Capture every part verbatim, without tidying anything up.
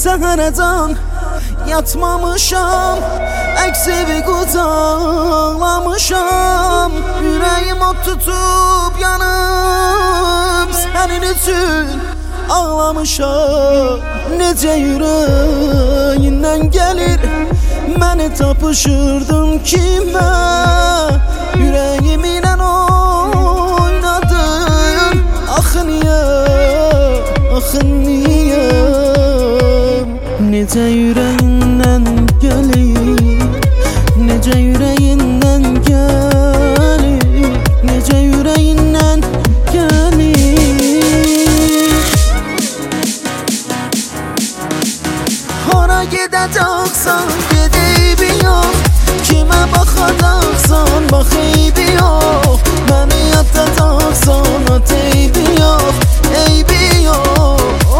Səhərəcən yatmamışam, əksivi qucaqlamışam. Ürəyim od tutub yanıb, sənin üçün ağlamışam. Necə ürəyindən gəlir, məni tapışırdın kimə? Ürəyimlə oynadın, axı niyə, axı niyə? Necə ürəyindən gəlir, necə ürəyindən gəlir, necə ürəyindən gəlir. Hara gedəcəksən, ged eybi yox. Kimə baxacaqsan, bax eybi yox. Məni yatacaqsan, at eybi yox, eybi yox.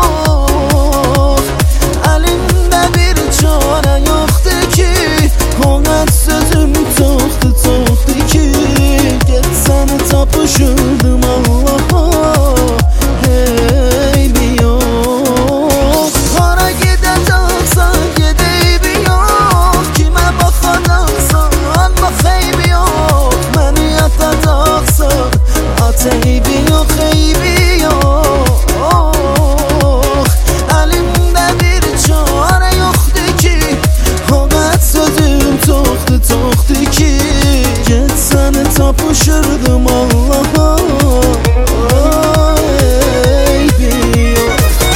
Əlimdə bir çarə yoxdur ki, ona sözüm çoxdur, çoxdur ki, get səni tapışırdım Allaha, eybi yox. Hara gedəcəksən, ged eybi yox. Kimə baxacaqsan, bax eybi yox. Məni yatacaqsan, at eybi yox, eybi yox. Əlimdə bir çarə yoxdur ki, ona sözüm çoxdur, çoxdur ki, get səni tapışırdım Allaha, eybi yox.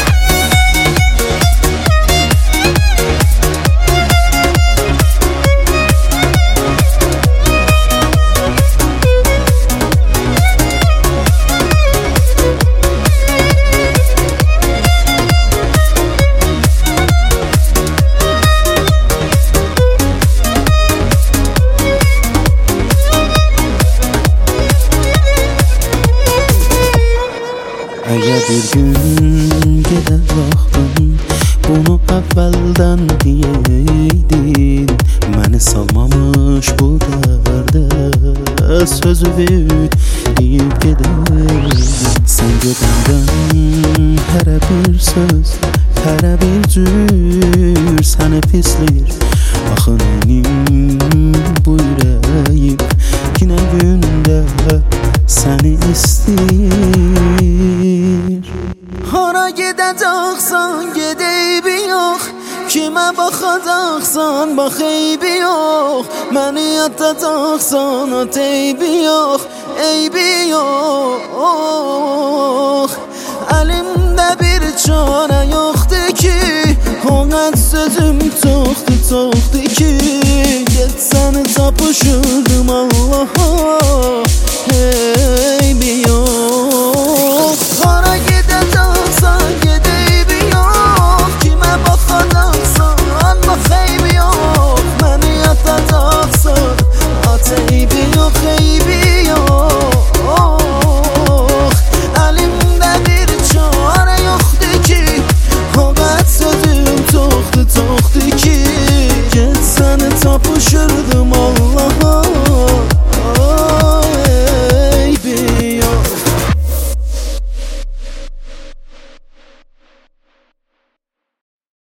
Əgər bir gün gedər vaxtın, bunu əvvəldən deyeydin. Məni salmamış bu dərdə, sözü deyib gedəydin. Sən gedəndən hərə bir söz, hərə bir cür səni pisləyir. Axı mənim bu ürəyim yenə gündə səni istəyir. Hara gedəcəksən, ged eybi yox. Kimə baxacaqsan, bax eybi yox. Məni yatacaqsan, at eybi yox, eybi yox. Əlimdə bir çarə yoxdur ki, ona sözüm çoxdur, çoxdur ki, get səni tapışırdım Allaha, eybi yox.